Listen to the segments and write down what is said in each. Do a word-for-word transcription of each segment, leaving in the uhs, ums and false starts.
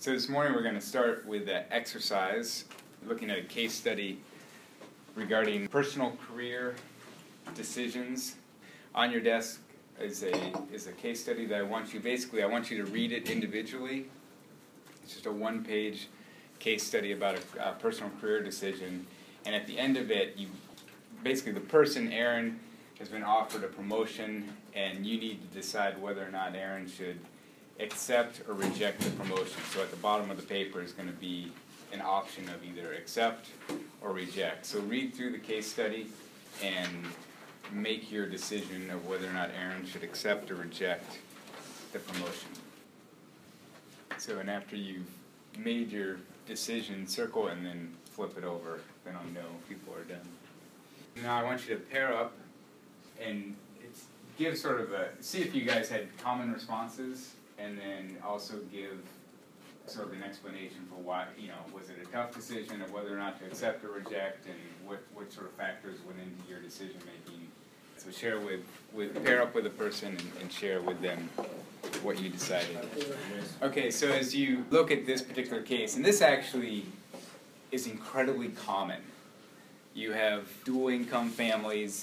So this morning we're going to start with an exercise, looking at a case study regarding personal career decisions. On your desk is a is a case study that I want you, basically I want you to read it individually. It's just a one-page case study about a, a personal career decision, and at the end of it, you basically the person, Aaron, has been offered a promotion, and you need to decide whether or not Aaron should accept or reject the promotion. So at the bottom of the paper is going to be an option of either accept or reject. So read through the case study and make your decision of whether or not Aaron should accept or reject the promotion. So, and after you've made your decision, circle and then flip it over. Then I'll know people are done. Now I want you to pair up and it's, give sort of a, see if you guys had common responses, and then also give sort of an explanation for why, you know, was it a tough decision of whether or not to accept or reject, and what, what sort of factors went into your decision making. So share with, with pair up with a person and, and share with them what you decided. Okay, so as you look at this particular case, and this actually is incredibly common. You have dual income families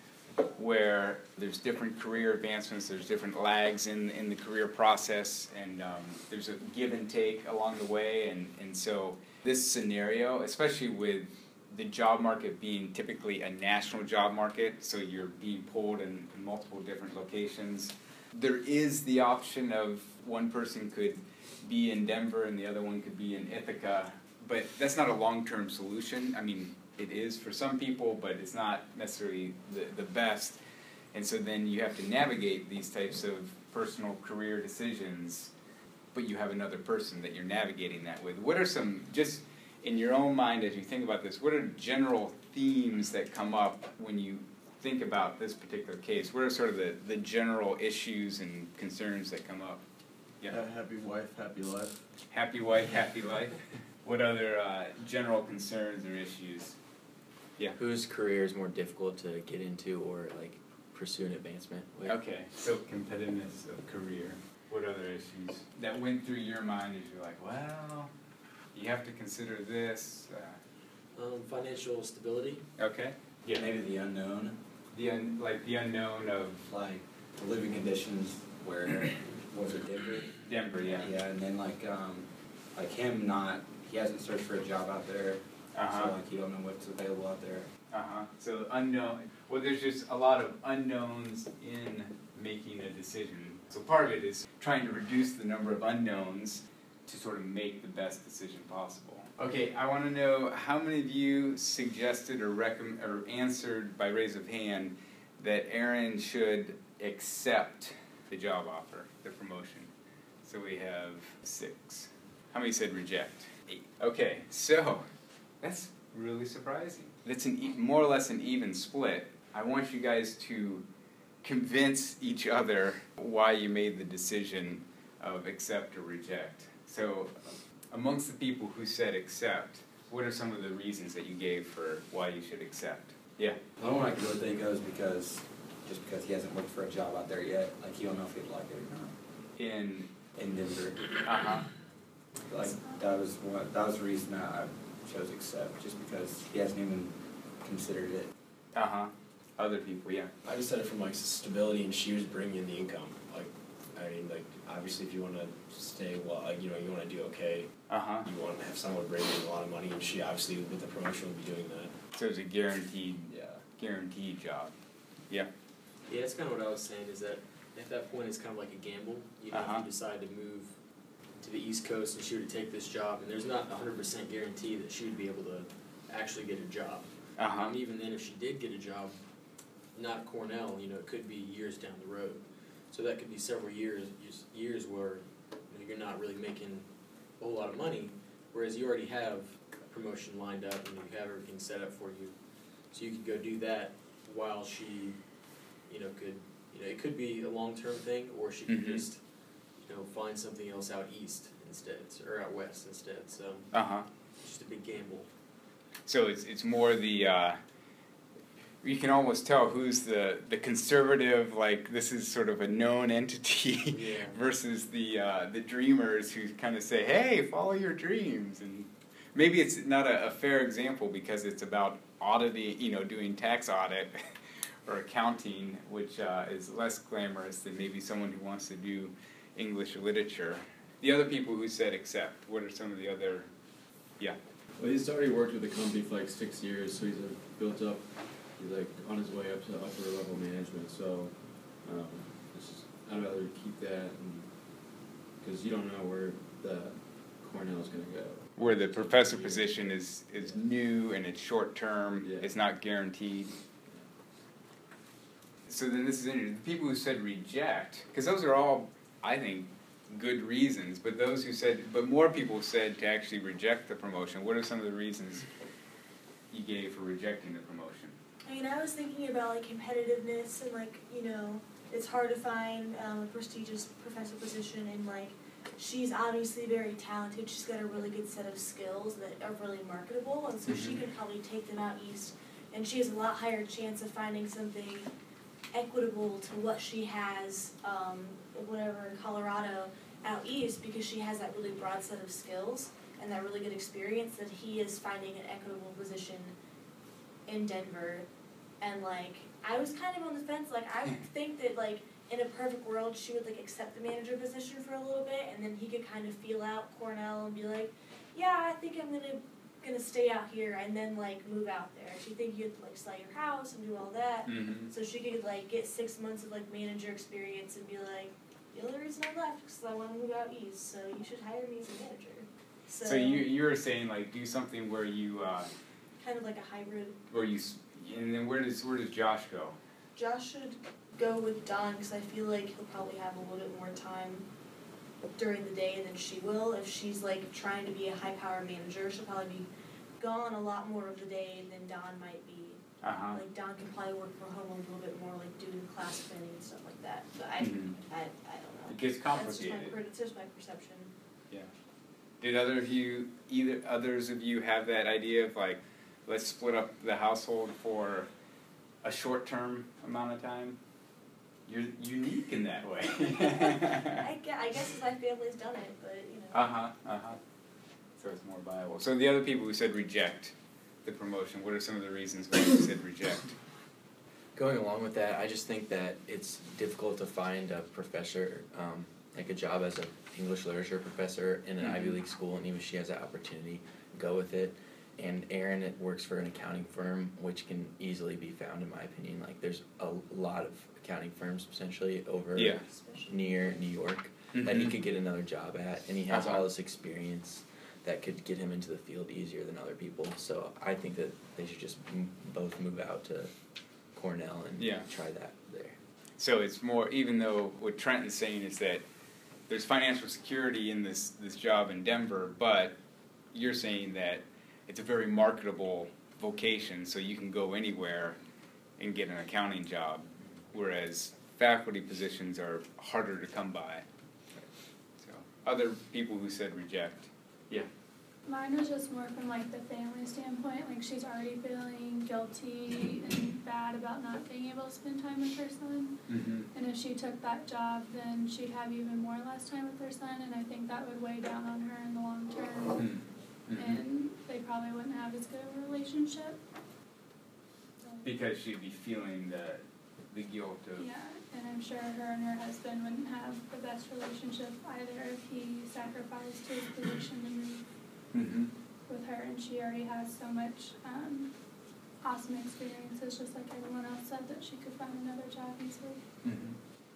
where there's different career advancements, there's different lags in, in the career process, and um, there's a give and take along the way, and, and so this scenario, especially with the job market being typically a national job market, so you're being pulled in, in multiple different locations, there is the option of one person could be in Denver and the other one could be in Ithaca, but that's not a long-term solution. I mean, it is for some people, but it's not necessarily the, the best. And so then you have to navigate these types of personal career decisions, but you have another person that you're navigating that with. What are some, just in your own mind as you think about this, what are general themes that come up when you think about this particular case? What are sort of the, the general issues and concerns that come up? Yeah. Uh, happy wife, happy life. Happy wife, happy life. What other uh, general concerns or issues? Yeah. Whose career is more difficult to get into or like pursue an advancement with? Okay, so competitiveness of career. What other issues that went through your mind as you're like, well, you have to consider this? Uh, um, financial stability. Okay. Yeah. Maybe the unknown. The un, like the unknown of like the living conditions where was it Denver? Denver, yeah. Yeah, and then like um, like him not he hasn't searched for a job out there. Uh-huh. So like you don't know what's available out there. Uh-huh. So unknown. Well, there's just a lot of unknowns in making a decision. So part of it is trying to reduce the number of unknowns to sort of make the best decision possible. Okay, I want to know how many of you suggested or recommend or answered by raise of hand that Aaron should accept the job offer, the promotion. So we have six. How many said reject? Eight. Okay, so that's really surprising. It's an e- more or less an even split. I want you guys to convince each other why you made the decision of accept or reject. So amongst the people who said accept, what are some of the reasons that you gave for why you should accept? Yeah? The only one I can really think of is because, just because he hasn't looked for a job out there yet. Like, he don't know if he'd like it or not. In? In Denver. Uh-huh. Like, that was one, that was the reason that I chose accept, just because he hasn't even considered it. Uh-huh. Other people, yeah. I just said it from like stability, and she was bringing in the income. Like, I mean, like obviously, if you want to stay well, like, you know, you want to do okay. Uh-huh. You want to have someone bring in a lot of money, and she obviously with the promotion would be doing that. So it's a guaranteed, Yeah. guaranteed job. Yeah. Yeah, that's kind of what I was saying. Is that at that point it's kind of like a gamble. You know, Uh-huh. if you decide to move to the East Coast and she were to take this job, and there's not a hundred percent guarantee that she would be able to actually get a job. Uh-huh. And even then, if she did get a job, not at Cornell, you know, it could be years down the road. So that could be several years, years, years where you know, you're not really making a whole lot of money, whereas you already have a promotion lined up and you have everything set up for you. So you could go do that while she, you know, could, you know, it could be a long-term thing, or she could Mm-hmm. just, you know, find something else out east instead, or out west instead. So Uh-huh. it's just a big gamble. So it's it's more the uh, you can almost tell who's the, the conservative, like this is sort of a known entity, Yeah. versus the uh, the dreamers who kind of say, hey, follow your dreams. And maybe it's not a, a fair example because it's about auditing, you know, doing tax audit or accounting, which uh, is less glamorous than maybe someone who wants to do English literature. The other people who said accept, what are some of the other, yeah? Well, he's already worked with the company for like six years, so he's like, built up, he's like on his way up to upper level management, so um, it's just, I'd rather keep that, because you don't know where the Cornell's going to go. Where the professor position is, is new and it's short term, Yeah. it's not guaranteed. So then this is interesting. The people who said reject, because those are all, I think, good reasons, but those who said, but more people said to actually reject the promotion. What are some of the reasons you gave for rejecting the promotion? I mean, I was thinking about like competitiveness and like, you know, it's hard to find um, a prestigious professor position, and like she's obviously very talented. She's got a really good set of skills that are really marketable, and so she could probably take them out east, and she has a lot higher chance of finding something equitable to what she has, um, whatever, in Colorado out east, because she has that really broad set of skills and that really good experience, that he is finding an equitable position in Denver. And like, I was kind of on the fence. Like, I would think that like in a perfect world she would like accept the manager position for a little bit, and then he could kind of feel out Cornell and be like, yeah, I think I'm gonna gonna stay out here, and then like move out there. She think you have to like sell your house and do all that, Mm-hmm. so she could like get six months of like manager experience and be like, the only reason I left is because I want to move out east, so you should hire me as a manager. So, So you you were saying like do something where you uh, kind of like a hybrid. where you s- and then where does where does Josh go? Josh should go with Dawn, because I feel like he'll probably have a little bit more time during the day than she will. If she's like trying to be a high power manager, she'll probably be gone a lot more of the day than Dawn might be. Uh huh. Like Dawn can probably work from home a little bit more, like doing class planning and stuff like that. But I, Mhm. I, I don't know. It gets That's just my, complicated. per- it's just my perception. Yeah. Did other of you, either others of you, have that idea of like, let's split up the household for a short-term amount of time? You're unique in that way. I, gue- I guess my family's done it, but you know. Uh huh. Uh huh. So it's more viable. So the other people who said reject the promotion, what are some of the reasons why you said reject? Going along with that, I just think that it's difficult to find a professor, um, like a job as an English literature professor in an Mhm. Ivy League school, and even if she has that opportunity, go with it. And Erin it works for an accounting firm, which can easily be found, in my opinion. Like, there's a lot of accounting firms potentially over Yeah. Especially. near New York that he Mhm. could get another job at, and he has Uh-huh. all this experience that could get him into the field easier than other people. So I think that they should just m- both move out to Cornell and Yeah. try that there. So it's more, even though what Trenton's saying is that there's financial security in this, this job in Denver, but you're saying that it's a very marketable vocation, so you can go anywhere and get an accounting job, whereas faculty positions are harder to come by. So other people who said reject. Yeah. Mine was just more from like the family standpoint, like she's already feeling guilty and bad about not being able to spend time with her son. Mm-hmm. And if she took that job, then she'd have even more less time with her son, and I think that would weigh down on her in the long term. Mm-hmm. And they probably wouldn't have as good of a relationship. So, Because she'd be feeling the the guilt of yeah, and I'm sure her and her husband wouldn't have the best relationship either if he sacrificed his position to move mm-hmm. with her, and she already has so much um, awesome experiences, just like everyone else said, that she could find another job easily. Mm-hmm.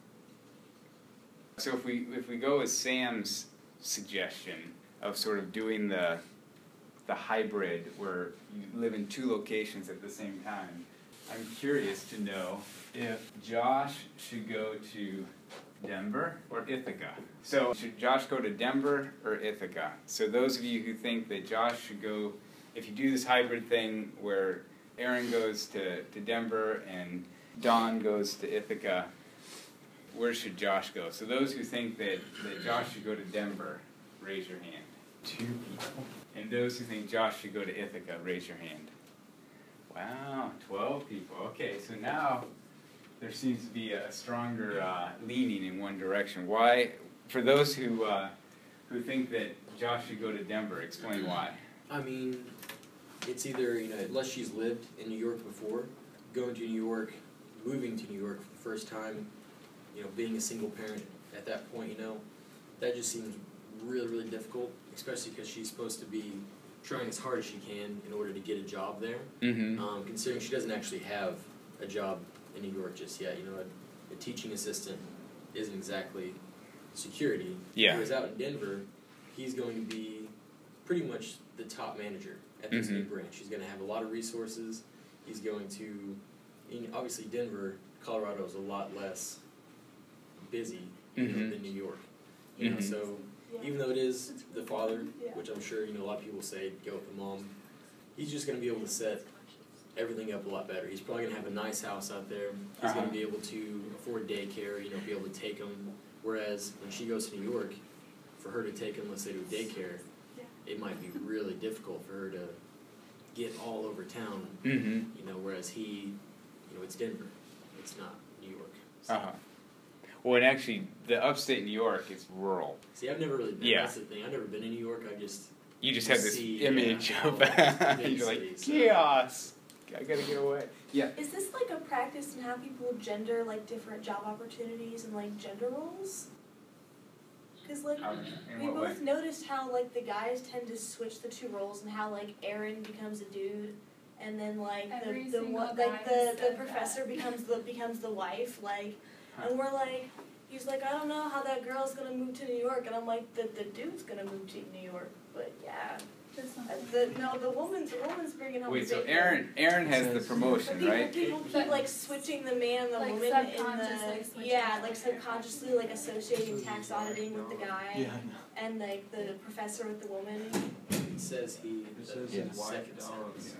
So if we if we go with Sam's suggestion of sort of doing the the hybrid where you live in two locations at the same time, I'm curious to know if Josh should go to Denver or Ithaca. So should Josh go to Denver or Ithaca? So those of you who think that Josh should go, if you do this hybrid thing where Aaron goes to, to Denver and Dawn goes to Ithaca, where should Josh go? So those who think that, that Josh should go to Denver, raise your hand. Two people. And those who think Josh should go to Ithaca, raise your hand. Wow, twelve people. Okay, so now there seems to be a stronger uh, leaning in one direction. Why? For those who uh, who think that Josh should go to Denver, explain why. I mean, it's either, you know, unless she's lived in New York before, going to New York, moving to New York for the first time, you know, being a single parent at that point, you know, that just seems really, really difficult, especially because she's supposed to be trying as hard as she can in order to get a job there. Mm-hmm. Um, considering she doesn't actually have a job in New York just yet, you know, a, a teaching assistant isn't exactly security. Yeah. Whereas out in Denver, he's going to be pretty much the top manager at this new Mhm. branch. He's going to have a lot of resources. He's going to, in, obviously Denver, Colorado is a lot less busy you know, Mhm. than New York. You know, Mhm. so Yeah. even though it is the father, Yeah. which I'm sure you know a lot of people say go with the mom, he's just going to be able to set everything up a lot better. He's probably going to have a nice house out there. He's Uh-huh. going to be able to afford daycare, you know, be able to take him. Whereas when she goes to New York, for her to take him, let's say, to daycare, Yeah. it might be really difficult for her to get all over town, Mm-hmm. you know, whereas he, you know, it's Denver. It's not New York. So, Uh-huh. Well, and actually, the upstate New York is rural. see, I've never really been. Yeah. That's the thing. I've never been in New York. I just You just have this See, image yeah. of Big you're like cities, so- chaos. I gotta get away. Yeah. Is this like a practice in how people gender like different job opportunities and like gender roles? Because like Um, in we what way? both noticed how like the guys tend to switch the two roles and how like Aaron becomes a dude, and then like Every the the single one guy like has the the said professor that. becomes the becomes the wife like, and we're like. He's like, I don't know how that girl's gonna move to New York, and I'm like, the the dude's gonna move to New York, but yeah, Just Uh, not- the no, the woman's the woman's bringing home. Wait, the so bacon. Aaron Aaron has the But promotion, people, right? people keep like switching the man and the Like woman in subconsciously the switching yeah, it. like subconsciously like associating tax auditing with the guy and like the professor with the woman. it says he. It the says Yeah. his wife second down. sentence.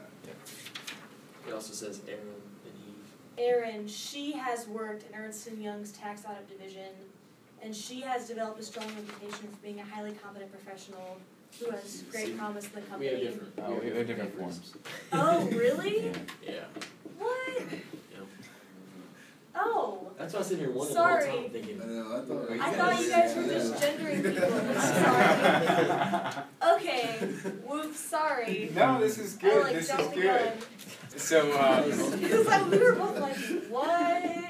It also says Aaron and he. Erin, she has worked in Ernst and Young's tax audit division, and she has developed a strong reputation for being a highly competent professional who has great See, promise in the We company. have different. Oh, we have different papers. forms. Oh, really? Yeah. Yeah. What? Yeah. Oh. That's why I was sitting here wondering Sorry. the whole time thinking. I thought. I thought you guys were just gendering people. I'm sorry. Okay. Whoops, sorry. No, this is I good. like This is jumped the good. gun. So, uh, Because like, we were both like, what?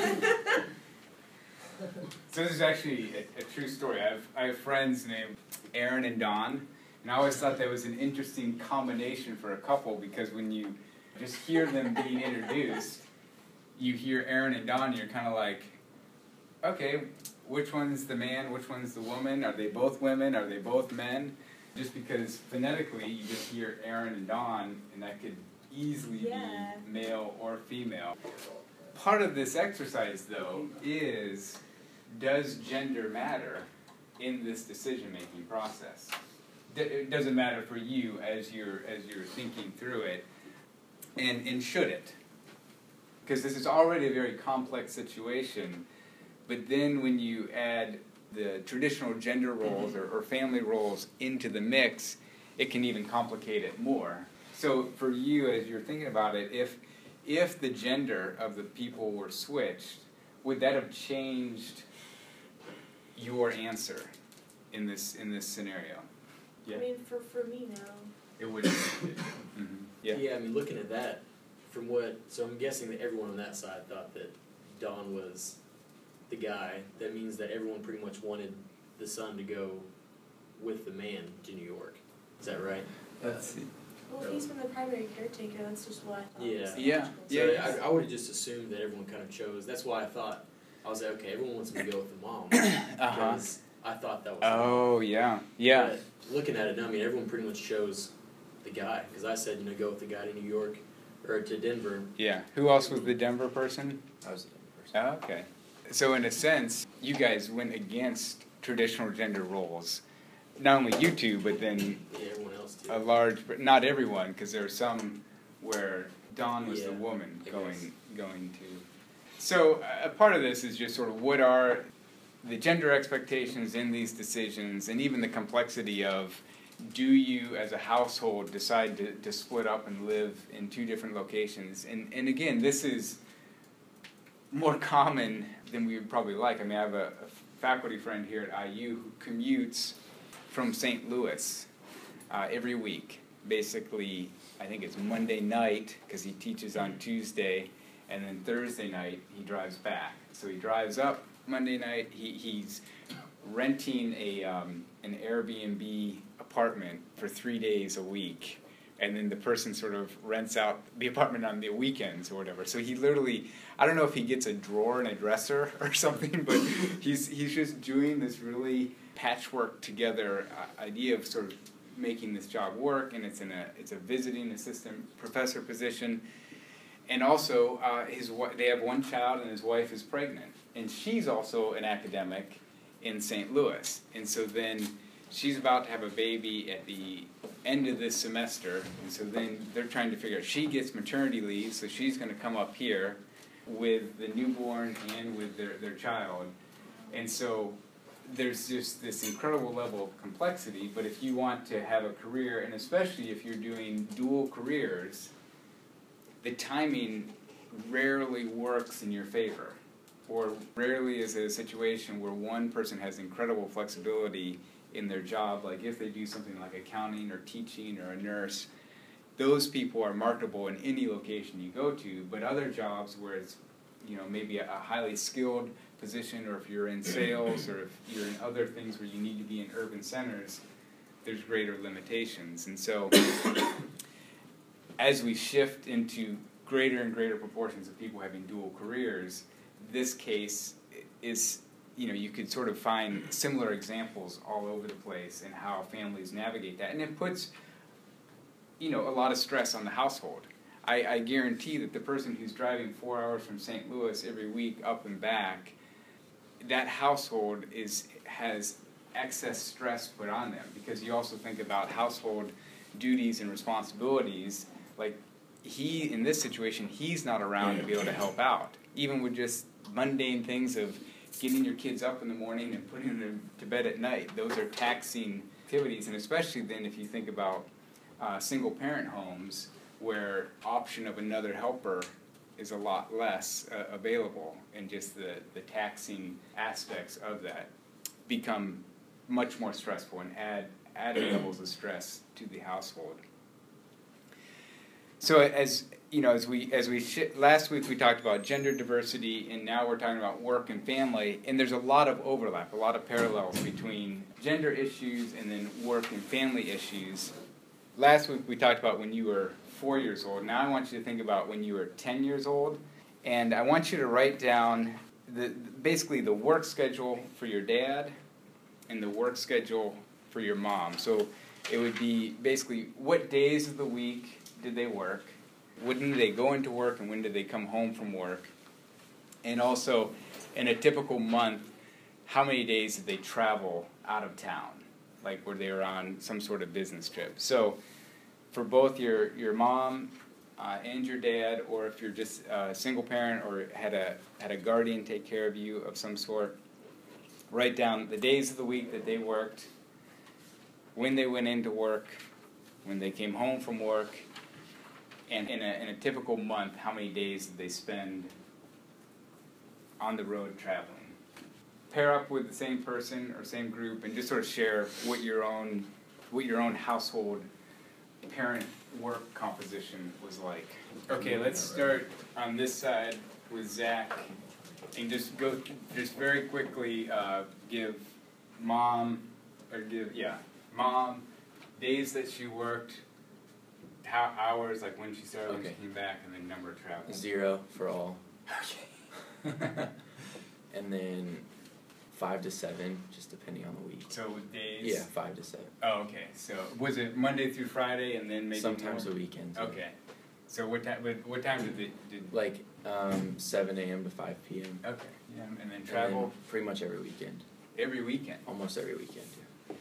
so this is actually a, a true story. I have I have friends named Aaron and Don, and I always thought that was an interesting combination for a couple because when you just hear them being introduced, you hear Aaron and Don, and you're kind of like, okay, which one's the man, which one's the woman? Are they both women? Are they both men? Just because phonetically you just hear Aaron and Don, and that could easily Yeah. be male or female. Part of this exercise, though, is does gender matter in this decision-making process? D- it doesn't matter for you as you're as you're thinking through it, and and should it? Because this is already a very complex situation, but then when you add the traditional gender roles or, or family roles into the mix, it can even complicate it more. So for you, as you're thinking about it, if if the gender of the people were switched, would that have changed your answer in this in this scenario? Yeah. I mean, for, for me, no. It would. mm-hmm. Yeah. Yeah, I mean, looking at that, from what, so I'm guessing that everyone on that side thought that Don was the guy. That means that everyone pretty much wanted the son to go with the man to New York. Is that right? Let's see. Well, if he's been the primary caretaker, that's just what I thought. Yeah. was the Yeah. logical So Yeah. I, I would have just assumed that everyone kind of chose. That's why I thought, I was like, okay, everyone wants me to go with the mom. Uh-huh. Because I thought that was Oh yeah. Yeah. But looking at it now, I mean, everyone pretty much chose the guy. Because I said, you know, go with the guy to New York, or to Denver. Yeah. Who else was the Denver person? I was a different person. Oh, okay. So in a sense, you guys went against traditional gender roles. Not only you two, but then Yeah, everyone else too. a large, but not everyone, because there are some where Dawn was the Yeah, woman I going guess. going to. So a part of this is just sort of what are the gender expectations in these decisions, and even the complexity of do you as a household decide to, to split up and live in two different locations? And and again, this is more common than we would probably like. I mean, I have a, a faculty friend here at I U who commutes from Saint Louis uh, every week. Basically, I think it's Monday night because he teaches on Tuesday, and then Thursday night he drives back. So he drives up Monday night. He he's renting a um, an Airbnb apartment for three days a week, and then the person sort of rents out the apartment on the weekends or whatever. So he literally, I don't know if he gets a drawer and a dresser or something, but he's he's just doing this really patchwork together uh, idea of sort of making this job work, and it's in a it's a visiting assistant professor position, and also uh, his they have one child and his wife is pregnant, and she's also an academic in Saint Louis, and so then she's about to have a baby at the end of this semester, and so then they're trying to figure out, she gets maternity leave, so she's going to come up here with the newborn and with their, their child, and so there's just this incredible level of complexity. But if you want to have a career, and especially if you're doing dual careers, the timing rarely works in your favor, or rarely is it a situation where one person has incredible flexibility in their job, like if they do something like accounting or teaching or a nurse, those people are marketable in any location you go to. But other jobs where it's, you know, maybe a, a highly skilled position, or if you're in sales, or if you're in other things where you need to be in urban centers, there's greater limitations. And so as we shift into greater and greater proportions of people having dual careers, this case is, you know, you could sort of find similar examples all over the place in how families navigate that. And it puts, you know, a lot of stress on the household. I, I guarantee that the person who's driving four hours from Saint Louis every week up and back, that household is has excess stress put on them, because you also think about household duties and responsibilities. Like, he, in this situation, he's not around to be able to help out, even with just mundane things of getting your kids up in the morning and putting them to bed at night. Those are taxing activities, and especially then if you think about uh, single-parent homes where option of another helper is a lot less uh, available, and just the, the taxing aspects of that become much more stressful and add added levels of stress to the household. So as you know, as we as we sh- last week we talked about gender diversity, and now we're talking about work and family, and there's a lot of overlap, a lot of parallels between gender issues and then work and family issues. Last week we talked about when you were four years old. Now I want you to think about when you were ten years old, and I want you to write down the basically the work schedule for your dad and the work schedule for your mom. So it would be basically what days of the week did they work, when did they go into work, and when did they come home from work, and also in a typical month, how many days did they travel out of town, like where they were on some sort of business trip. So for both your, your mom uh, and your dad, or if you're just a single parent or had a had a guardian take care of you of some sort, write down the days of the week that they worked, when they went into work, when they came home from work, and in a in a typical month, how many days did they spend on the road traveling. Pair up with the same person or same group and just sort of share what your own what your own household parent work composition was like. Okay, let's start on this side with Zach, and just go just very quickly uh, give mom or give yeah mom days that she worked, how hours, like when she started, when Okay. she came back, and then number of travel. Zero for all. Okay. And then five to seven, just depending on the week. So with days. Yeah, five to seven. Oh, okay. So was it Monday through Friday, and then maybe Sometimes more? the weekends. Okay. So what time? What, what time did it? Did Like um, seven a.m. to five p.m. okay. Yeah, and then And travel then pretty much every weekend. every weekend. Almost every weekend. Yeah.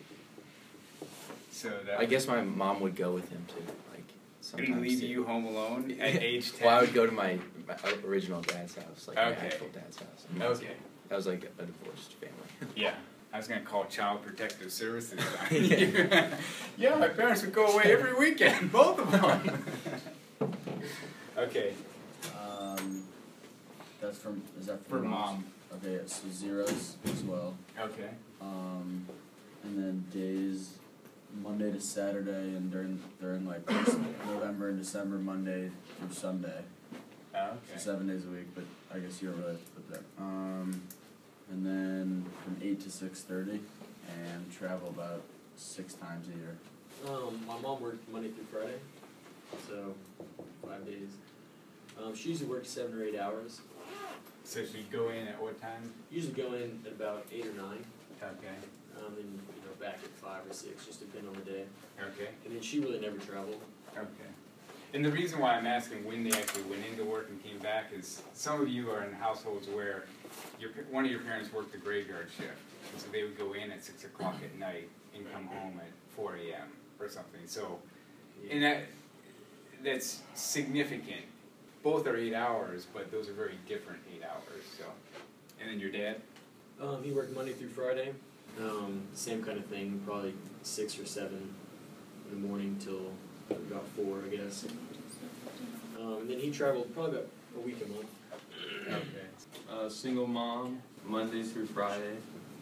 So that. I guess my mom would go with him too. Like sometimes. Didn't leave too. you home alone at age ten. Well, I would go to my, my original dad's house, like Okay. my actual dad's house. And that's- Okay. That was like a divorced family. Yeah. I was gonna call Child Protective Services on you. Yeah, my parents would go away every weekend, both of them. Okay, Um, that's from, is that for for mom. Okay, so zeros as well. Okay. Um, and then days, Monday to Saturday, and during, during like November and December, Monday through Sunday. Oh, So okay. seven days a week, but I guess you don't really have to put that. Um, and then from eight to six thirty, and travel about six times a year. Um, my mom worked Monday through Friday, so five days. Um, she usually works seven or eight hours. So she'd go in at what time? Usually go in at about eight or nine, Okay. um, and you know back at five or six, just depending on the day. Okay. And then she really never traveled. Okay. And the reason why I'm asking when they actually went into work and came back is some of you are in households where your pa- one of your parents worked the graveyard shift, and so they would go in at six o'clock at night and come home at four a m or something. So, and that that's significant. Both are eight hours, but those are very different eight hours. So, and then your dad. Um, he worked Monday through Friday. Um, same kind of thing, probably six or seven in the morning till about four, I guess. Um, and then he traveled probably about a week a month. Okay. Uh, single mom, Monday through Friday.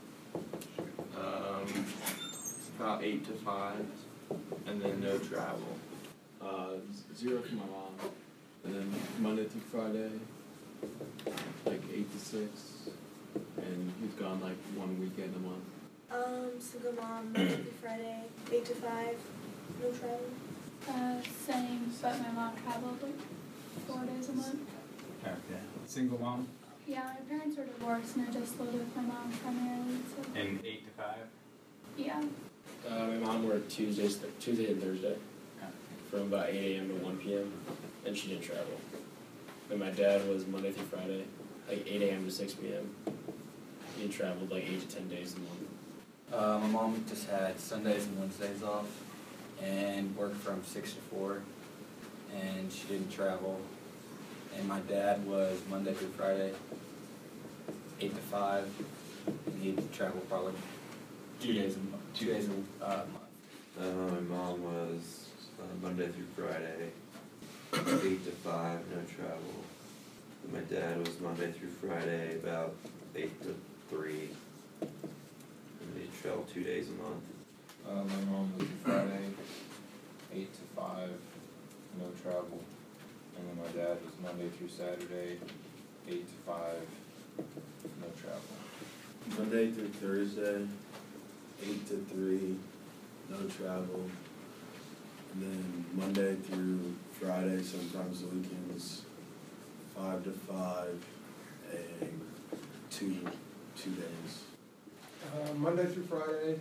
Um, about eight to five, and then no travel. Uh, zero for my mom, and then Monday through Friday, like eight to six, and he's gone like one weekend a month. Um, single mom, Monday through Friday, eight to five, no travel. Uh, same, but my mom traveled like four days a month. Okay. Single mom Yeah, my parents were divorced and I just lived with my mom primarily, so, and eight to five. yeah. Uh, my mom worked Tuesdays, th- Tuesday and Thursday from about eight a m to one p m and she didn't travel. And my dad was Monday through Friday, like eight a m to six p m He traveled like eight to ten days a month. Uh, my mom just had Sundays and Wednesdays off, and worked from six to four, and she didn't travel. And my dad was Monday through Friday, eight to five, and he'd travel probably two days a month. Two days a uh, month. Uh, my mom was uh, Monday through Friday, eight to five, no travel. And my dad was Monday through Friday, about eight to three, and he'd travel two days a month. Uh, my mom was Friday, eight to five, no travel. And then my dad was Monday through Saturday, eight to five, no travel. Monday through Thursday, eight to three, no travel. And then Monday through Friday, sometimes the weekends, five to five, and two, two days. Uh, Monday through Friday,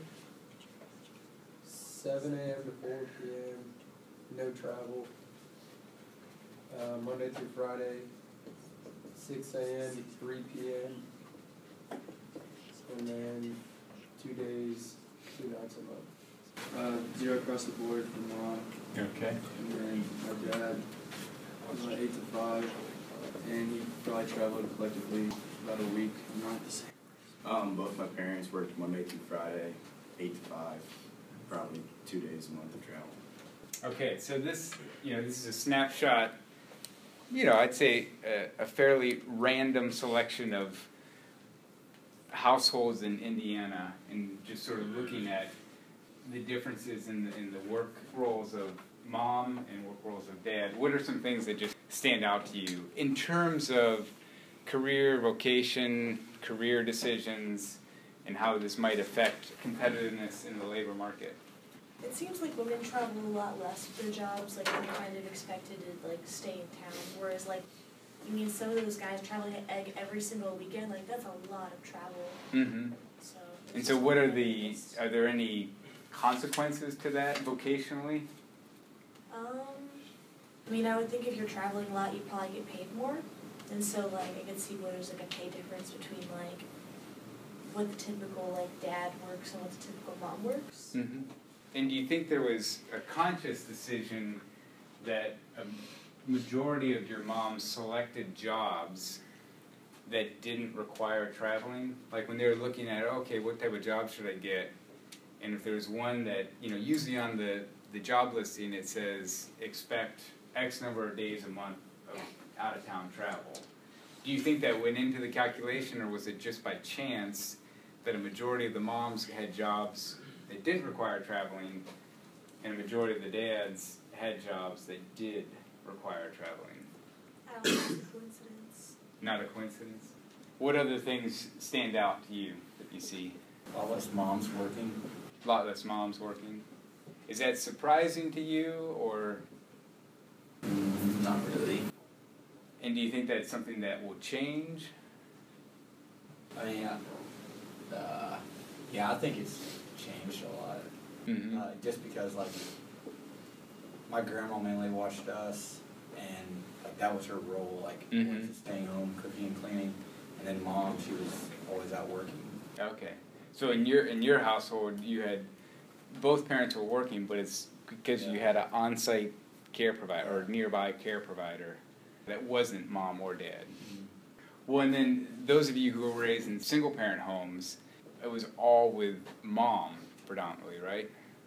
seven a m to four p m, no travel. Uh, Monday through Friday, six a m to three p m, and then two days, two nights a month. Uh, zero across the board for mom, Okay. and then my dad was like eight to five, and he probably traveled collectively about a week a month. Um, both my parents worked Monday through Friday, eight to five, probably two days a month of travel. Okay, so this, you know, this is a snapshot, you know, I'd say a, a fairly random selection of households in Indiana, and just sort of looking at the differences in the, in the work roles of mom and work roles of dad. What are some things that just stand out to you in terms of career, vocation, career decisions, and how this might affect competitiveness in the labor market? It seems like women travel a lot less for their jobs, like they're kind of expected to like stay in town, whereas like, I mean, some of those guys traveling at egg every single weekend, like that's a lot of travel, Mm-hmm. so. And so what are the, are there any consequences to that vocationally? Um, I mean, I would think if you're traveling a lot, you'd probably get paid more, and so like, I could see where there's like a pay difference between like what the typical like dad works and what the typical mom works. Mm-hmm. And do you think there was a conscious decision that a majority of your mom's selected jobs that didn't require traveling? Like when they were looking at, okay, what type of job should I get? And if there's one that, you know, usually on the, the job listing it says expect X number of days a month of out-of-town travel. Do you think that went into the calculation, or was it just by chance that a majority of the moms had jobs that didn't require traveling, and a majority of the dads had jobs that did require traveling? I don't think it's a coincidence. Not a coincidence? What other things stand out to you that you see? A lot less moms working. A lot less moms working. Is that surprising to you, or? Mm, not really. And do you think that's something that will change? I mean, uh, yeah, I think it's changed a lot. Mm-hmm. Uh, just because, like, my grandma mainly watched us, and like that was her role, like Mhm. was staying home, cooking and cleaning, and then mom, she was always out working. Okay. So in your in your household, you had both parents were working, but it's because you Yeah. had an on-site care provider or nearby care provider that wasn't mom or dad. Mm-hmm. Well, and then those of you who were raised in single-parent homes, it was all with mom predominantly, right?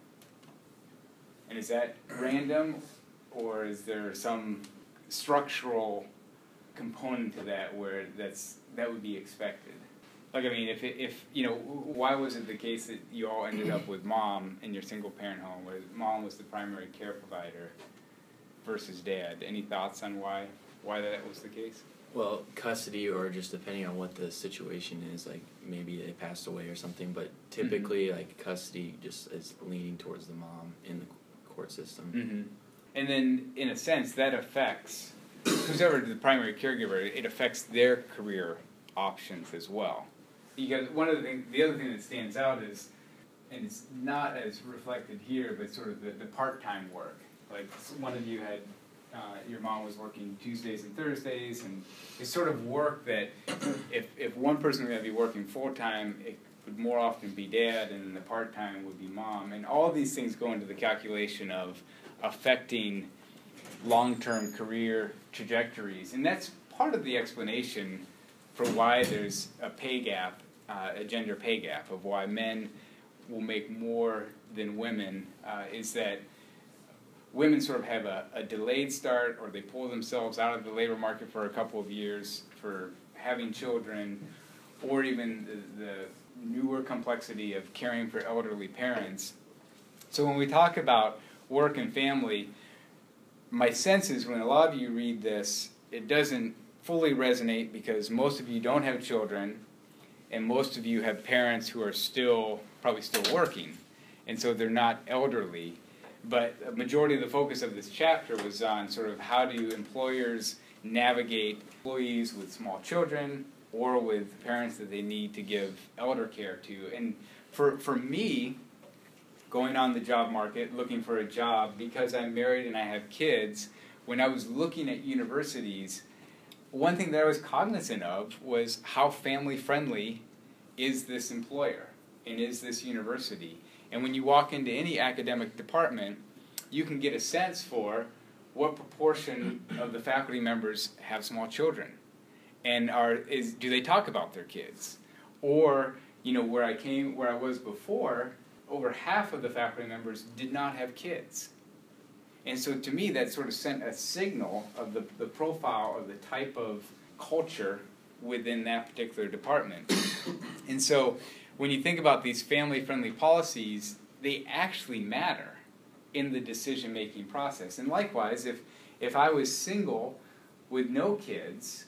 And is that random, or is there some structural component to that where that's that would be expected? Like, I mean, if it, if you know, why was it the case that you all ended up with mom in your single-parent home, where mom was the primary care provider versus dad? Any thoughts on why why that was the case? Well, custody, or just depending on what the situation is, like maybe they passed away or something, but typically Mm-hmm. like custody just is leaning towards the mom in the court system. Mm-hmm. And then, in a sense, that affects who's ever the primary caregiver. It affects their career options as well. Because one of the things, the other thing that stands out is, and it's not as reflected here, but sort of the, the part-time work. Like one of you had, uh, your mom was working Tuesdays and Thursdays, and it's sort of work that if if one person was going to be working full-time, it would more often be dad, and then the part-time would be mom. And all these things go into the calculation of affecting long-term career trajectories. And that's part of the explanation for why there's a pay gap, uh, a gender pay gap, of why men will make more than women, uh, is that women sort of have a, a delayed start, or they pull themselves out of the labor market for a couple of years for having children, or even the, the newer complexity of caring for elderly parents. So when we talk about work and family, my sense is when a lot of you read this, it doesn't fully resonate because most of you don't have children, and most of you have parents who are still, probably still working, and so they're not elderly. But a majority of the focus of this chapter was on sort of how do employers navigate employees with small children or with parents that they need to give elder care to. And for for me, going on the job market, looking for a job, because I'm married and I have kids, when I was looking at universities, one thing that I was cognizant of was how family-friendly is this employer and is this university. And when you walk into any academic department, you can get a sense for what proportion of the faculty members have small children, and are is do they talk about their kids, or you know where I came where I was before, over half of the faculty members did not have kids, and so to me that sort of sent a signal of the the profile of the type of culture within that particular department, and so. When you think about these family-friendly policies, they actually matter in the decision-making process. And likewise, if if I was single with no kids,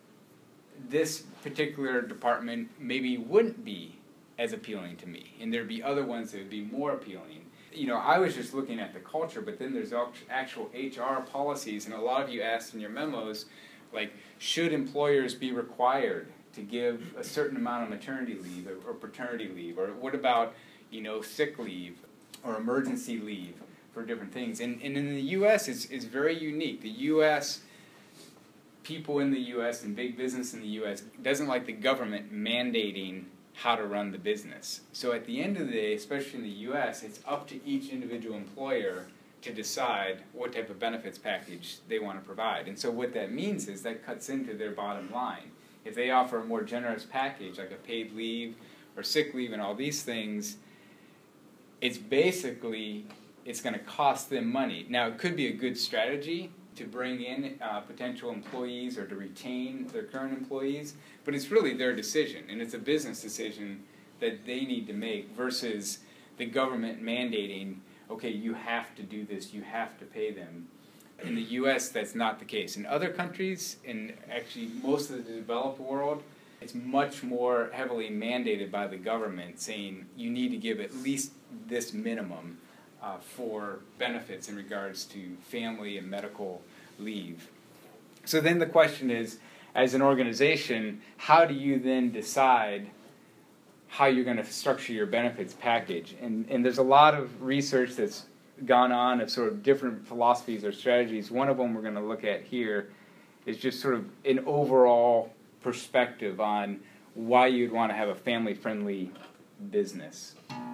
this particular department maybe wouldn't be as appealing to me, and there'd be other ones that would be more appealing. You know, I was just looking at the culture, but then there's actual H R policies, and a lot of you asked in your memos, like, should employers be required to give a certain amount of maternity leave or, or paternity leave, or what about, you know, sick leave or emergency leave for different things. And, and in the U S, it's, it's very unique. The U S, people in the U S and big business in the U S doesn't like the government mandating how to run the business. So at the end of the day, especially in the U S, it's up to each individual employer to decide what type of benefits package they want to provide. And so what that means is that cuts into their bottom line. if they offer a more generous package, like a paid leave or sick leave and all these things, it's basically, it's going to cost them money. Now, it could be a good strategy to bring in uh, potential employees or to retain their current employees, but it's really their decision, and it's a business decision that they need to make versus the government mandating, okay, you have to do this, you have to pay them. In the U S, that's not the case. In other countries, in actually most of the developed world, it's much more heavily mandated by the government, saying you need to give at least this minimum uh, for benefits in regards to family and medical leave. So then the question is, as an organization, how do you then decide how you're going to structure your benefits package? And, and there's a lot of research that's gone on of sort of different philosophies or strategies. One of them we're going to look at here is just sort of an overall perspective on why you'd want to have a family-friendly business.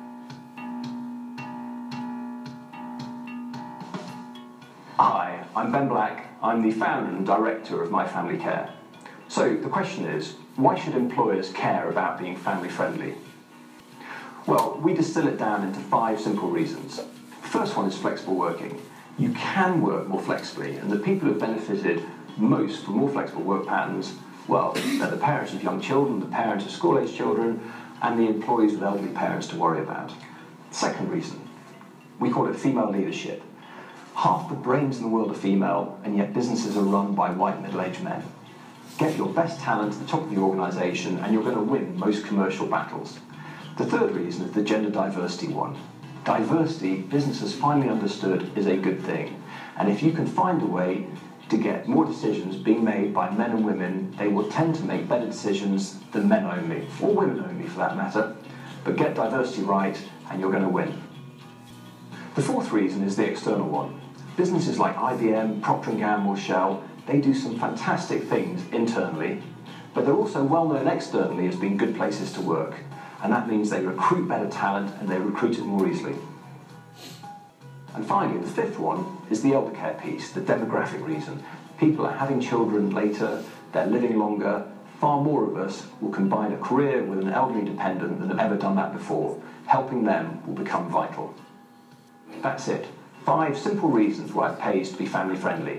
Hi, I'm Ben Black. I'm the founder and director of My Family Care. So the question is, why should employers care about being family-friendly? Well, we distill it down into five simple reasons. The first one is flexible working. You can work more flexibly, and the people who have benefited most from more flexible work patterns, well, they're the parents of young children, the parents of school-aged children, and the employees with elderly parents to worry about. Second reason, we call it female leadership. Half the brains in the world are female, and yet businesses are run by white middle-aged men. Get your best talent to the top of the organisation, and you're going to win most commercial battles. The third reason is the gender diversity one. Diversity, businesses finally understood, is a good thing. And if you can find a way to get more decisions being made by men and women, they will tend to make better decisions than men only, or women only for that matter. But get diversity right, and you're going to win. The fourth reason is the external one. Businesses like I B M, Procter and Gamble, Shell, they do some fantastic things internally, but they're also well known externally as being good places to work. And that means they recruit better talent and they recruit it more easily. And finally, the fifth one is the elder care piece, the demographic reason. People are having children later, they're living longer. Far more of us will combine a career with an elderly dependent than have ever done that before. Helping them will become vital. That's it. Five simple reasons why it pays to be family friendly.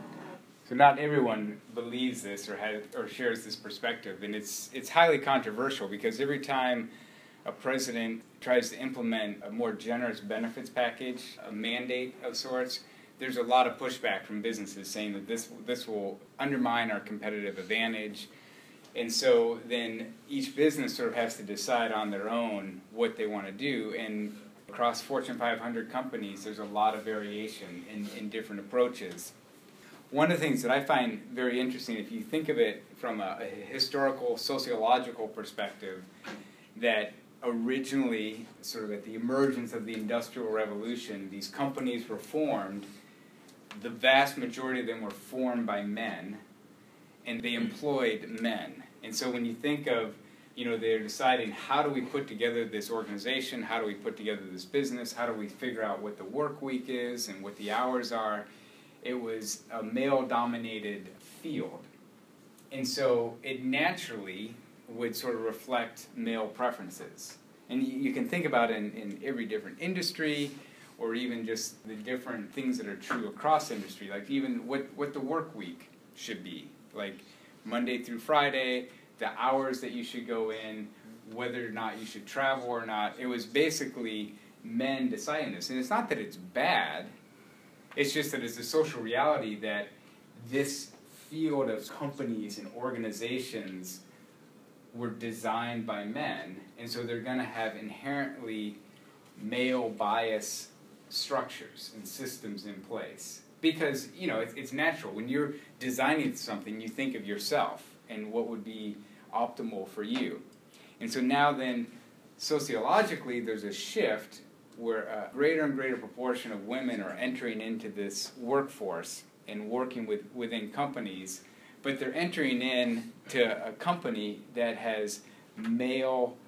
So not everyone believes this or has or shares this perspective, and it's it's highly controversial because every time a president tries to implement a more generous benefits package, a mandate of sorts, there's a lot of pushback from businesses saying that this this will undermine our competitive advantage. And so then each business sort of has to decide on their own what they want to do. And across Fortune five hundred companies, there's a lot of variation in, in different approaches. One of the things that I find very interesting, if you think of it from a, a historical, sociological perspective, that originally, sort of at the emergence of the Industrial Revolution, these companies were formed. The vast majority of them were formed by men, and they employed men. And so when you think of, you know, they're deciding how do we put together this organization, how do we put together this business, how do we figure out what the work week is and what the hours are, it was a male-dominated field. And so it naturally would sort of reflect male preferences. And you, you can think about it in, in every different industry, or even just the different things that are true across industry, like even what, what the work week should be, like Monday through Friday, the hours that you should go in, whether or not you should travel or not. It was basically men deciding this. And it's not that it's bad, it's just that it's a social reality that this field of companies and organizations were designed by men, and so they're going to have inherently male bias structures and systems in place. Because, you know, it's, it's natural. When you're designing something, you think of yourself and what would be optimal for you. And so now then, sociologically, there's a shift where a greater and greater proportion of women are entering into this workforce and working with within companies, but they're entering in to a company that has male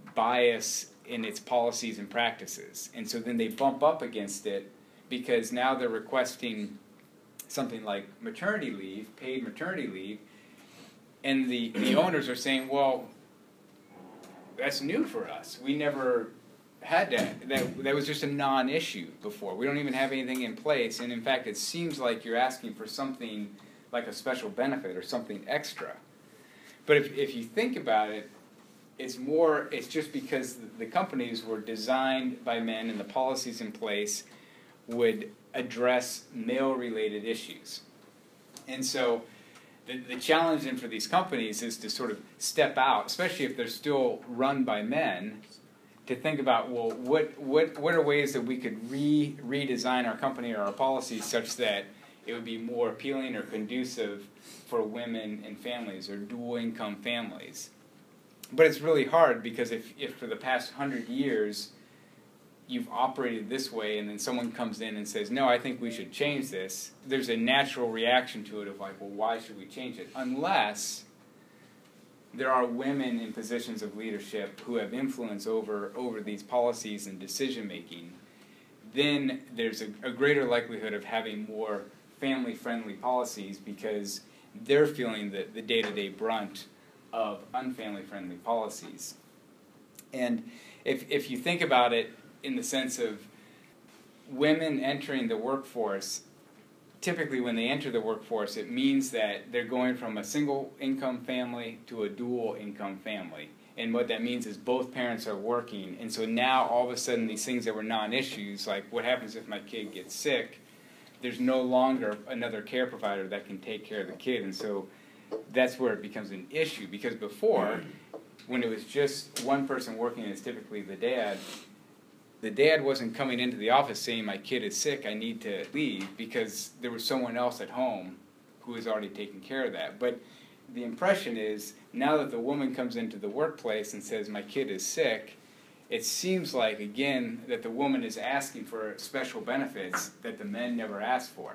bias in its policies and practices. And so then they bump up against it because now they're requesting something like maternity leave, paid maternity leave, And the, the owners are saying, well, that's new for us. We never had that. That that was just a non-issue before. We don't even have anything in place. And in fact, it seems like you're asking for something like a special benefit or something extra. But if if you think about it, it's more, it's just because the companies were designed by men and the policies in place would address male-related issues. And so the, the challenge then for these companies is to sort of step out, especially if they're still run by men, to think about, well, what what what are ways that we could re redesign our company or our policies such that it would be more appealing or conducive for women and families or dual income families. But it's really hard because if, if for the past hundred years you've operated this way and then someone comes in and says, no, I think we should change this, there's a natural reaction to it of like, well, why should we change it? Unless there are women in positions of leadership who have influence over, over these policies and decision making, then there's a, a greater likelihood of having more family-friendly policies because they're feeling the, the day-to-day brunt of unfamily-friendly policies. And if if you think about it in the sense of women entering the workforce, typically when they enter the workforce, it means that they're going from a single-income family to a dual-income family. And what that means is both parents are working. And so now all of a sudden these things that were non-issues, like what happens if my kid gets sick, there's no longer another care provider that can take care of the kid. And so that's where it becomes an issue. Because before, when it was just one person working, it's typically the dad, the dad wasn't coming into the office saying, my kid is sick, I need to leave, because there was someone else at home who was already taking care of that. But the impression is, now that the woman comes into the workplace and says, my kid is sick, it seems like, again, that the woman is asking for special benefits that the men never asked for.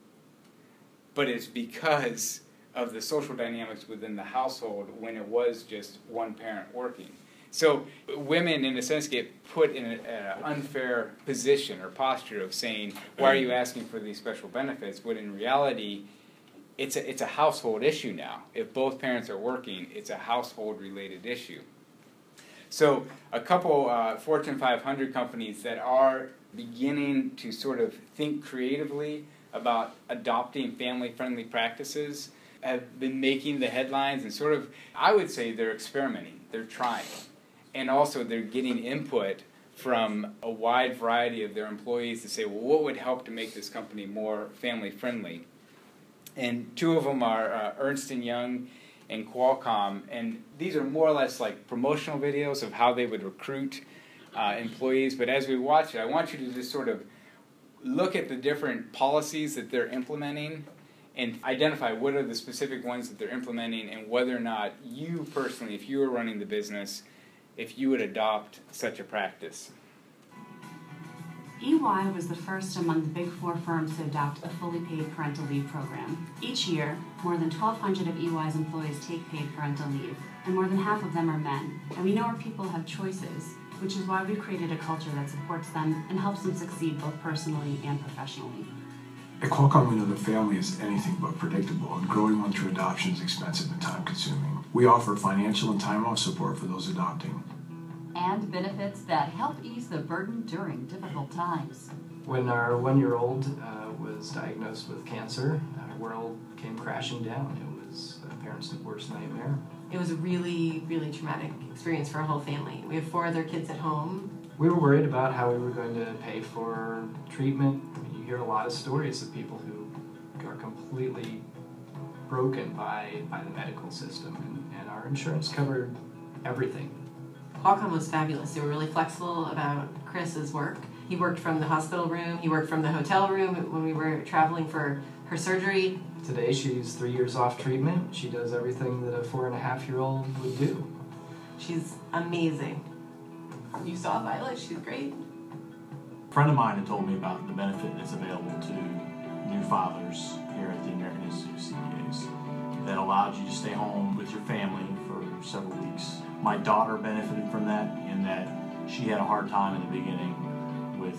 But it's because of the social dynamics within the household when it was just one parent working. So women, in a sense, get put in an unfair position or posture of saying, why are you asking for these special benefits? When in reality, it's a, it's a household issue now. If both parents are working, it's a household-related issue. So a couple uh, Fortune five hundred companies that are beginning to sort of think creatively about adopting family-friendly practices have been making the headlines and sort of, I would say they're experimenting, they're trying. And also they're getting input from a wide variety of their employees to say, well, what would help to make this company more family-friendly? And two of them are uh, Ernst and Young and Qualcomm, and these are more or less like promotional videos of how they would recruit uh, employees. But as we watch it, I want you to just sort of look at the different policies that they're implementing and identify what are the specific ones that they're implementing and whether or not you personally, if you were running the business, if you would adopt such a practice. E Y was the first among the Big Four firms to adopt a fully paid parental leave program. Each year, more than twelve hundred of E Y's employees take paid parental leave, and more than half of them are men. And we know our people have choices, which is why we've created a culture that supports them and helps them succeed both personally and professionally. At Qualcomm, we know that family is anything but predictable, and growing one through adoption is expensive and time-consuming. We offer financial and time-off support for those adopting. And benefits that help ease the burden during difficult times. When our one-year-old uh, was diagnosed with cancer, our world came crashing down. It was a parent's worst nightmare. It was a really, really traumatic experience for our whole family. We have four other kids at home. We were worried about how we were going to pay for treatment. I mean, you hear a lot of stories of people who are completely broken by, by the medical system, and, and our insurance covered everything. Qualcomm was fabulous. They were really flexible about Chris's work. He worked from the hospital room, he worked from the hotel room when we were traveling for her surgery. Today she's three years off treatment. She does everything that a four and a half year old would do. She's amazing. You saw Violet, she's great. A friend of mine had told me about the benefit that's available to new fathers here at the American Institute of C P As that allowed you to stay home with your family for several weeks. My daughter benefited from that in that she had a hard time in the beginning with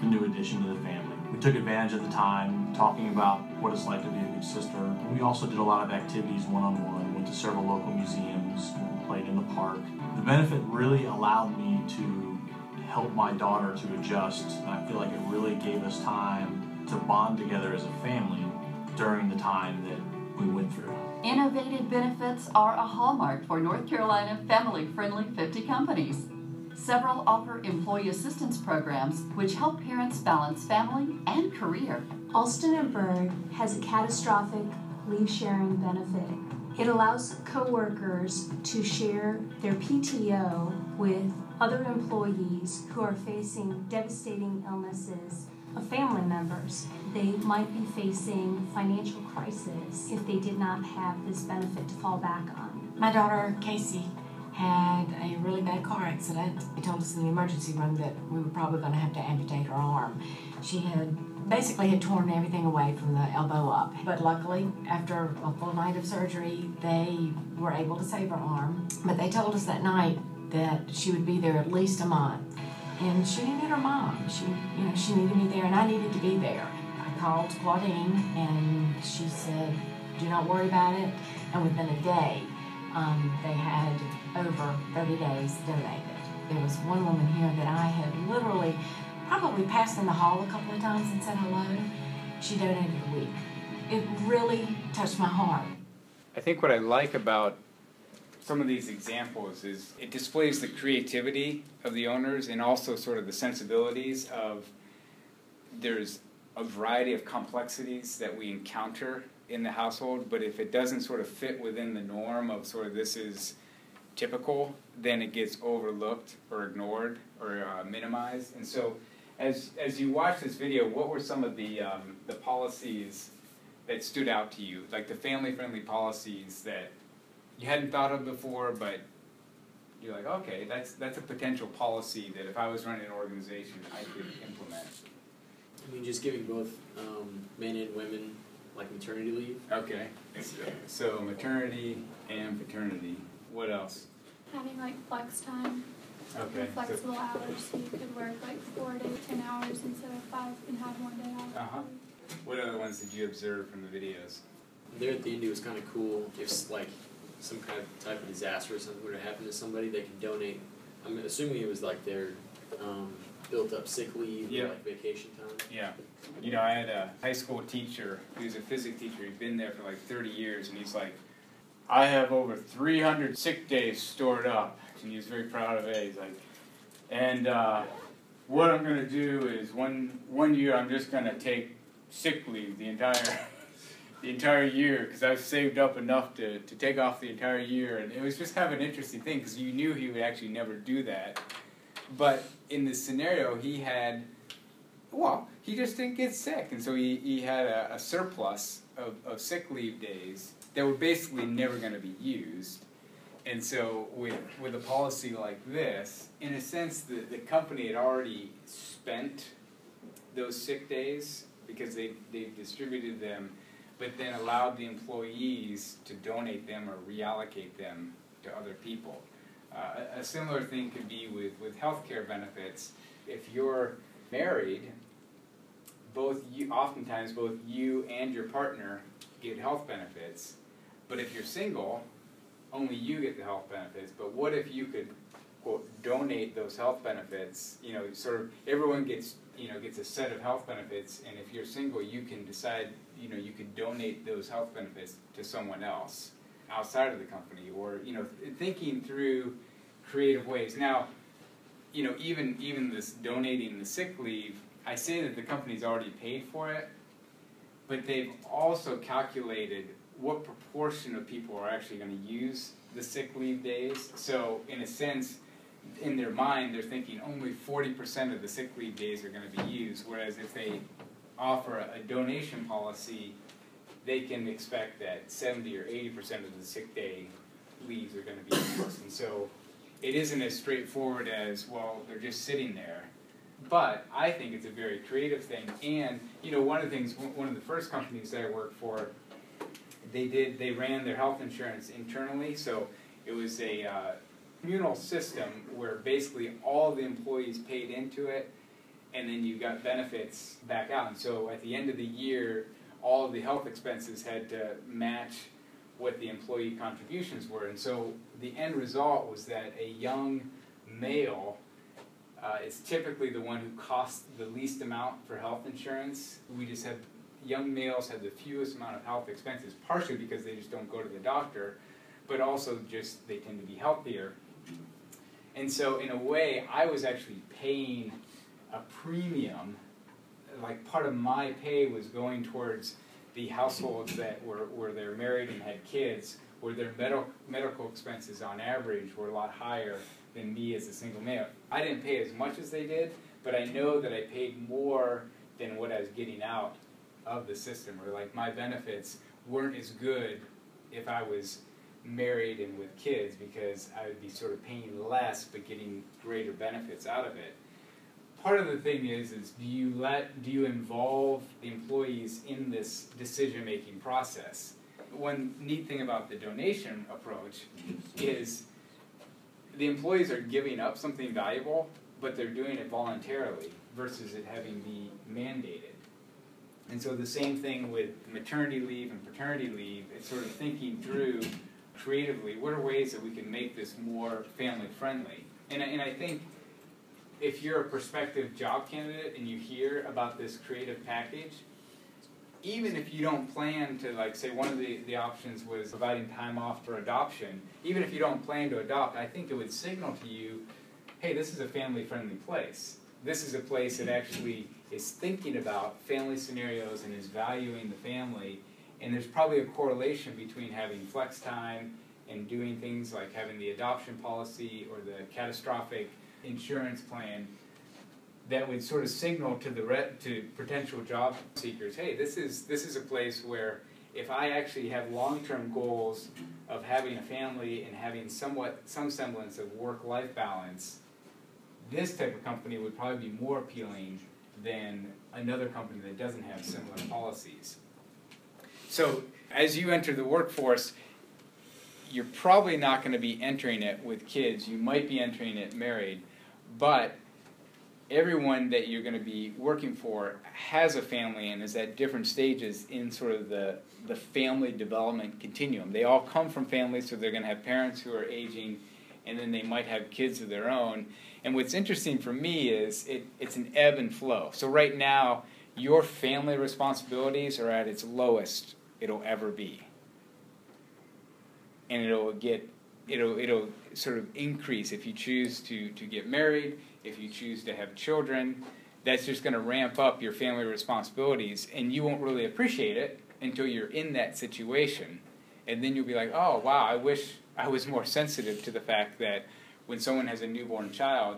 the new addition to the family. We took advantage of the time talking about what it's like to be a big sister. We also did a lot of activities one-on-one, went to several local museums, went and played in the park. The benefit really allowed me to help my daughter to adjust, and I feel like it really gave us time to bond together as a family during the time that we went through. Innovative benefits are a hallmark for North Carolina family-friendly fifty companies. Several offer employee assistance programs which help parents balance family and career. Alston and Berg has a catastrophic leave sharing benefit. It allows coworkers to share their P T O with other employees who are facing devastating illnesses of family members. They might be facing financial crisis if they did not have this benefit to fall back on. My daughter, Casey, had a really bad car accident. They told us in the emergency room that we were probably going to have to amputate her arm. She had basically had torn everything away from the elbow up. But luckily, after a full night of surgery, they were able to save her arm. But they told us that night that she would be there at least a month. And she needed her mom. She, you know, she needed me there, and I needed to be there. I called Claudine, and she said, "Do not worry about it." And within a day, um, they had over thirty days donated. There was one woman here that I had literally probably passed in the hall a couple of times and said hello. She donated a week. It really touched my heart. I think what I like about some of these examples is it displays the creativity of the owners and also sort of the sensibilities of there's a variety of complexities that we encounter in the household, but if it doesn't sort of fit within the norm of sort of this is typical, then it gets overlooked or ignored or uh, minimized. And so as as you watch this video, what were some of the um, the policies that stood out to you, like the family-friendly policies that you hadn't thought of before, but you're like, okay, that's that's a potential policy that if I was running an organization, I could implement. I mean, just giving both um, men and women like maternity leave. Okay, so maternity and paternity. What else? Having like flex time. Okay. Flexible hours, so you could work like four to ten hours instead of five and have one day off. Uh huh. What other ones did you observe from the videos? There at the end, it was kind of cool. If like some kind of type of disaster or something were to happen to somebody, they could donate. I'm assuming it was like their um, built-up sick leave, Yeah. or like vacation time. Yeah. You know, I had a high school teacher who's a physics teacher. He'd been there for like thirty years, and he's like, I have over three hundred sick days stored up. And he was very proud of it. He's like, and uh, what I'm going to do is one one year I'm just going to take sick leave the entire the entire year because I've saved up enough to, to take off the entire year. And it was just kind of an interesting thing because you knew he would actually never do that. But in this scenario, he had, well, he just didn't get sick. And so he, he had a, a surplus of, of sick leave days that were basically never going to be used. And so with with a policy like this, in a sense, the, the company had already spent those sick days because they they've distributed them, but then allowed the employees to donate them or reallocate them to other people. Uh, a, a similar thing could be with, with healthcare benefits. If you're married, both you oftentimes both you and your partner get health benefits, but if you're single, only you get the health benefits. But what if you could, quote, donate those health benefits? You know, sort of everyone gets, you know, gets a set of health benefits, and if you're single, you can decide, you know, you could donate those health benefits to someone else outside of the company, or, you know, thinking through creative ways. Now, you know, even even this donating the sick leave, I say that the company's already paid for it, but they've also calculated what proportion of people are actually going to use the sick leave days. So in a sense, in their mind, they're thinking only forty percent of the sick leave days are going to be used, whereas if they offer a, a donation policy, they can expect that seventy or eighty percent of the sick day leaves are going to be used. And so it isn't as straightforward as, well, they're just sitting there. But I think it's a very creative thing. And, you know, one of the things, one of the first companies that I worked for, They did. They ran their health insurance internally, so it was a uh, communal system where basically all the employees paid into it, and then you got benefits back out. And so at the end of the year, all of the health expenses had to match what the employee contributions were. And so the end result was that a young male uh, is typically the one who costs the least amount for health insurance. We just have, young males have the fewest amount of health expenses, partially because they just don't go to the doctor, but also just they tend to be healthier. And so in a way, I was actually paying a premium, like part of my pay was going towards the households that were, where they're married and had kids, where their medical medical expenses on average were a lot higher than me as a single male. I didn't pay as much as they did, but I know that I paid more than what I was getting out of the system, or like my benefits weren't as good if I was married and with kids, because I would be sort of paying less but getting greater benefits out of it. Part of the thing is, is do you let, do you involve the employees in this decision-making process? One neat thing about the donation approach is the employees are giving up something valuable, but they're doing it voluntarily versus it having be mandated. And so the same thing with maternity leave and paternity leave, it's sort of thinking through creatively, what are ways that we can make this more family-friendly? And, and I think if you're a prospective job candidate and you hear about this creative package, even if you don't plan to, like, say one of the, the options was providing time off for adoption, even if you don't plan to adopt, I think it would signal to you, hey, this is a family-friendly place. This is a place that actually is thinking about family scenarios and is valuing the family, and there's probably a correlation between having flex time and doing things like having the adoption policy or the catastrophic insurance plan that would sort of signal to the re- to potential job seekers, hey, this is this is a place where if I actually have long-term goals of having a family and having somewhat some semblance of work-life balance, this type of company would probably be more appealing than another company that doesn't have similar policies. So as you enter the workforce, you're probably not going to be entering it with kids. You might be entering it married, but everyone that you're going to be working for has a family and is at different stages in sort of the, the family development continuum. They all come from families, so they're going to have parents who are aging, and then they might have kids of their own. And what's interesting for me is it, it's an ebb and flow. So right now, your family responsibilities are at its lowest it'll ever be. And it'll get, it'll, it'll sort of increase if you choose to, to get married, if you choose to have children. That's just going to ramp up your family responsibilities, and you won't really appreciate it until you're in that situation. And then you'll be like, oh, wow, I wish I was more sensitive to the fact that when someone has a newborn child,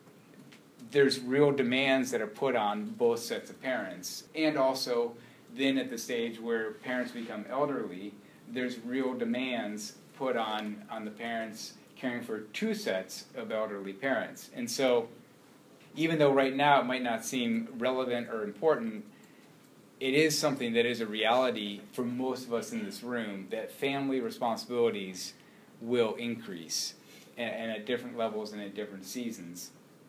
there's real demands that are put on both sets of parents. And also, then at the stage where parents become elderly, there's real demands put on, on the parents caring for two sets of elderly parents. And so, even though right now it might not seem relevant or important, it is something that is a reality for most of us in this room, that family responsibilities will increase, and, and at different levels and at different seasons.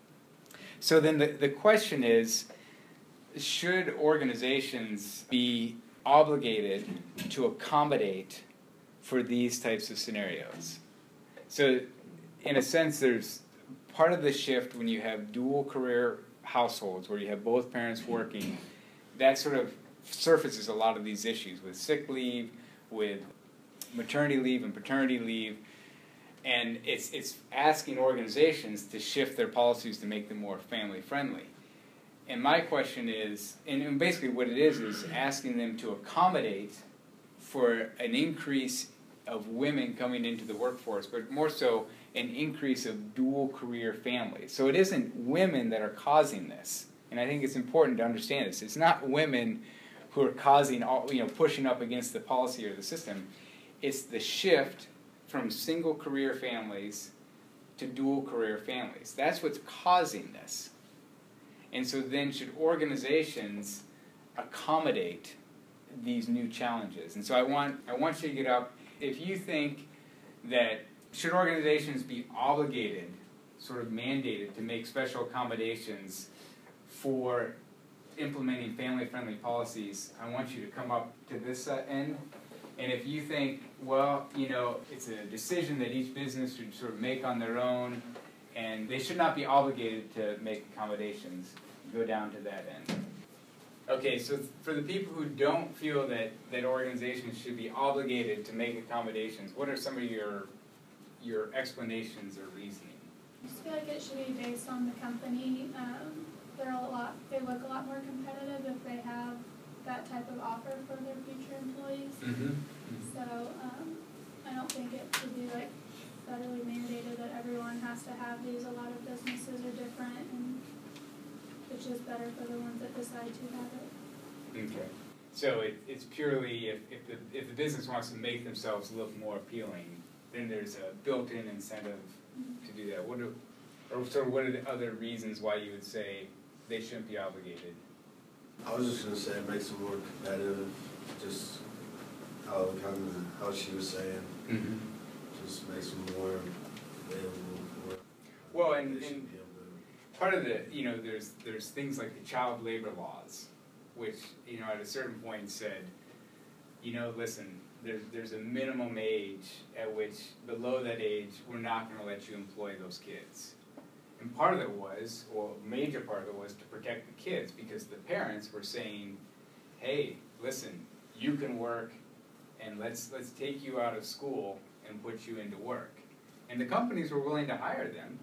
So then the, the question is, should organizations be obligated to accommodate for these types of scenarios? So in a sense, there's part of the shift when you have dual career households where you have both parents working, that sort of surfaces a lot of these issues with sick leave, with maternity leave and paternity leave, and it's it's asking organizations to shift their policies to make them more family friendly. And my question is, and basically what it is, is asking them to accommodate for an increase of women coming into the workforce, but more so an increase of dual career families. So it isn't women that are causing this, and I think it's important to understand this. It's not women who are causing, all, you know, pushing up against the policy or the system. It's the shift from single career families to dual career families. That's what's causing this. And so then should organizations accommodate these new challenges? And so I want I want you to get up. If you think that should organizations be obligated, sort of mandated, to make special accommodations for implementing family-friendly policies, I want you to come up to this uh, end. And if you think, well, you know, it's a decision that each business should sort of make on their own, and they should not be obligated to make accommodations, go down to that end. Okay, so for the people who don't feel that, that organizations should be obligated to make accommodations, what are some of your your explanations or reasoning? I just feel like it should be based on the company. Um, they're a lot, they look a lot more competitive if they have that type of offer for their future employees. Mm-hmm. So um, I don't think it should be like federally mandated that everyone has to have these. A lot of businesses are different, and it's just better for the ones that decide to have it. Okay. So it, it's purely if, if, the, if the business wants to make themselves look more appealing, then there's a built-in incentive to do that. What are, or sort of what are the other reasons why you would say they shouldn't be obligated? I was just gonna say it makes them more competitive, just how kind of how she was saying, mm-hmm. just makes them more available for. Well, and, and part of the, you know, there's there's things like the child labor laws, which, you know, at a certain point said, you know, listen, there's there's a minimum age at which below that age we're not going to let you employ those kids. And part of it was, or a major part of it was to protect the kids, because the parents were saying, hey, listen, you can work, and let's let's take you out of school and put you into work. And the companies were willing to hire them.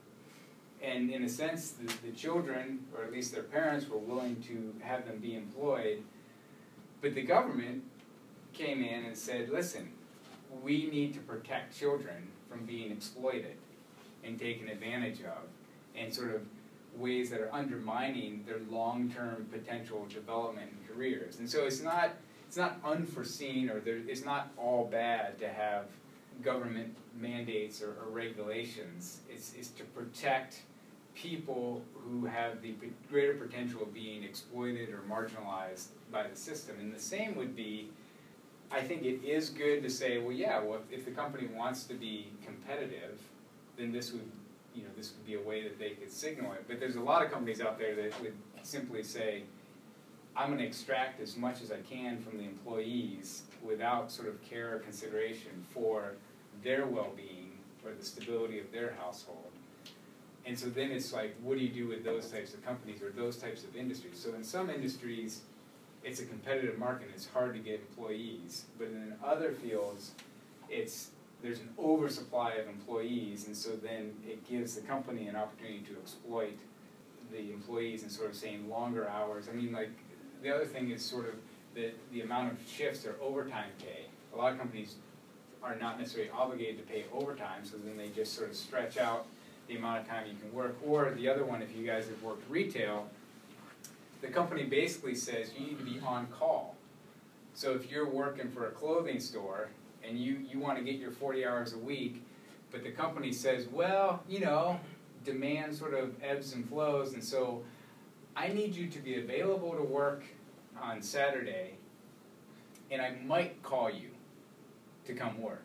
And in a sense, the, the children, or at least their parents, were willing to have them be employed. But the government came in and said, listen, we need to protect children from being exploited and taken advantage of, and sort of ways that are undermining their long-term potential development and careers. And so it's not it's not unforeseen, or there, it's not all bad to have government mandates or, or regulations. It's, it's to protect people who have the greater potential of being exploited or marginalized by the system. And the same would be, I think it is good to say, well, yeah, well, if, if the company wants to be competitive, then this would, you know, this would be a way that they could signal it. But there's a lot of companies out there that would simply say, I'm going to extract as much as I can from the employees without sort of care or consideration for their well-being or the stability of their household. And so then it's like, what do you do with those types of companies or those types of industries? So in some industries, it's a competitive market and it's hard to get employees. But in other fields, it's there's an oversupply of employees, and so then it gives the company an opportunity to exploit the employees and sort of saying longer hours. I mean, like, the other thing is sort of the, the amount of shifts or overtime pay. A lot of companies are not necessarily obligated to pay overtime, so then they just sort of stretch out the amount of time you can work. Or the other one, if you guys have worked retail, the company basically says you need to be on call. So if you're working for a clothing store and you, you want to get your forty hours a week, but the company says, well, you know, demand sort of ebbs and flows, and so I need you to be available to work on Saturday, and I might call you to come work.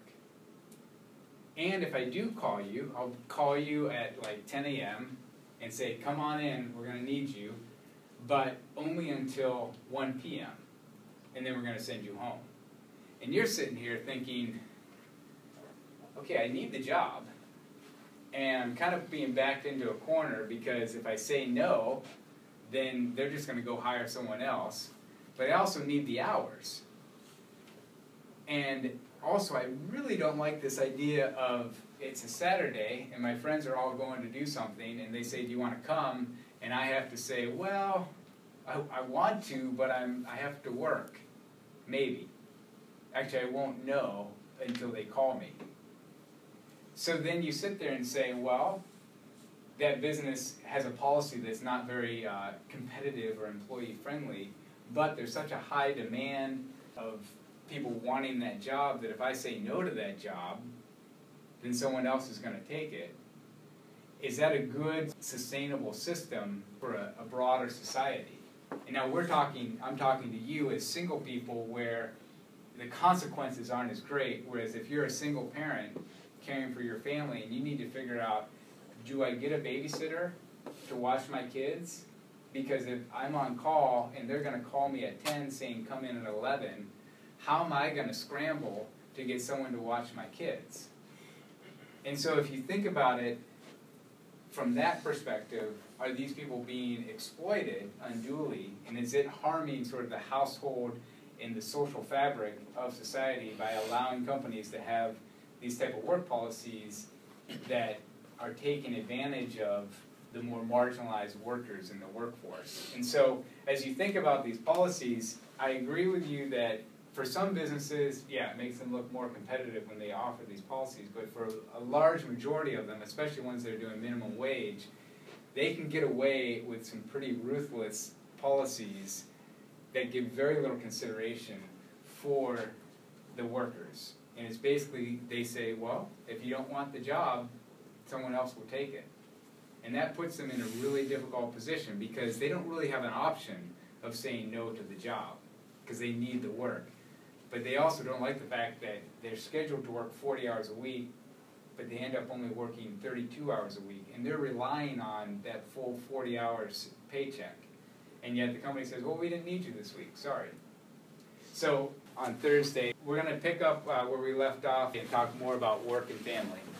And if I do call you, I'll call you at like ten a m and say, come on in, we're going to need you, but only until one p m, and then we're going to send you home. And you're sitting here thinking, okay, I need the job, and I'm kind of being backed into a corner because if I say no, then they're just going to go hire someone else. But I also need the hours. And also, I really don't like this idea of it's a Saturday and my friends are all going to do something and they say, do you want to come? And I have to say, well, I, I want to, but I'm, I have to work. Maybe. Actually, I won't know until they call me. So then you sit there and say, well, that business has a policy that's not very uh, competitive or employee-friendly, but there's such a high demand of people wanting that job that if I say no to that job, then someone else is going to take it. Is that a good, sustainable system for a, a broader society? And now we're talking, I'm talking to you as single people where the consequences aren't as great, whereas if you're a single parent caring for your family and you need to figure out, do I get a babysitter to watch my kids? Because if I'm on call and they're gonna call me at ten saying come in at eleven, how am I gonna scramble to get someone to watch my kids? And so if you think about it from that perspective, are these people being exploited unduly, and is it harming sort of the household and the social fabric of society by allowing companies to have these type of work policies that are taking advantage of the more marginalized workers in the workforce? And so as you think about these policies, I agree with you that for some businesses, yeah, it makes them look more competitive when they offer these policies, but for a large majority of them, especially ones that are doing minimum wage, they can get away with some pretty ruthless policies that give very little consideration for the workers. And it's basically, they say, well, if you don't want the job, someone else will take it. And that puts them in a really difficult position because they don't really have an option of saying no to the job because they need the work. But they also don't like the fact that they're scheduled to work forty hours a week, but they end up only working thirty-two hours a week, and they're relying on that full forty hours paycheck. And yet the company says, well, we didn't need you this week, sorry. So on Thursday, we're going to pick up uh, where we left off and talk more about work and family.